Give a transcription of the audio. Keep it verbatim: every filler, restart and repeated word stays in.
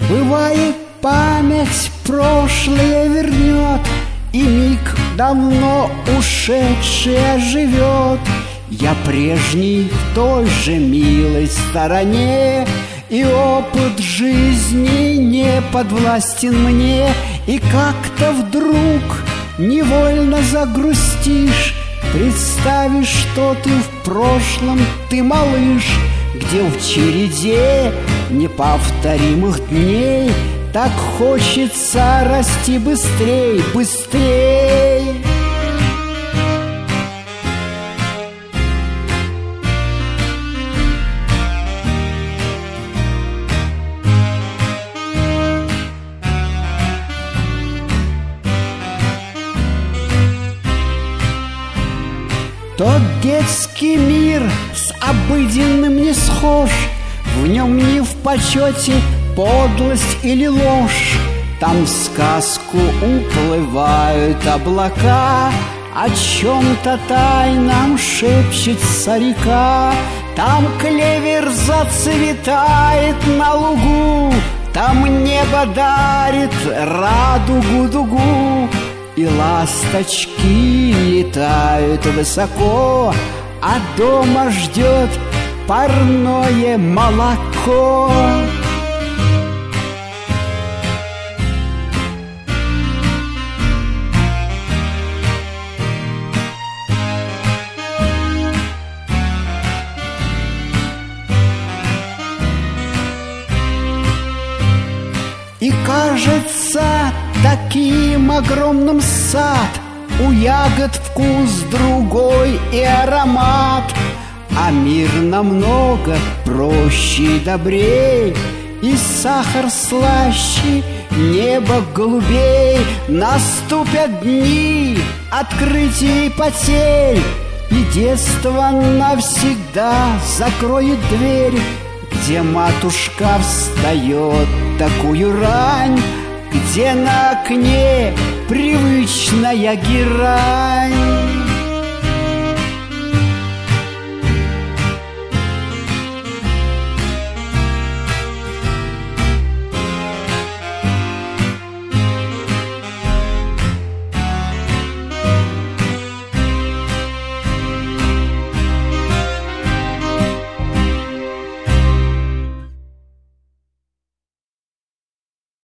Бывает, память прошлое вернет, и миг давно ушедший оживет. Я прежний в той же милой стороне, и опыт жизни не подвластен мне. И как-то вдруг невольно загрустишь, представишь, что ты в прошлом, ты малыш, где в череде неповторимых дней так хочется расти быстрей, быстрей. Тот детский мир с обыденным не схож, в нем не в почете подлость или ложь. Там в сказку уплывают облака, о чем-то тайном шепчется река. Там клевер зацветает на лугу, там небо дарит радугу-дугу. И ласточки летают высоко, а дома ждет парное молоко. И кажется таким огромным сад, у ягод вкус другой и аромат, а мир намного проще и добрей, и сахар слаще, небо голубей. Наступят дни открытий и потерь, и детство навсегда закроет дверь, где матушка встает такую рань, где на окне привычная герань.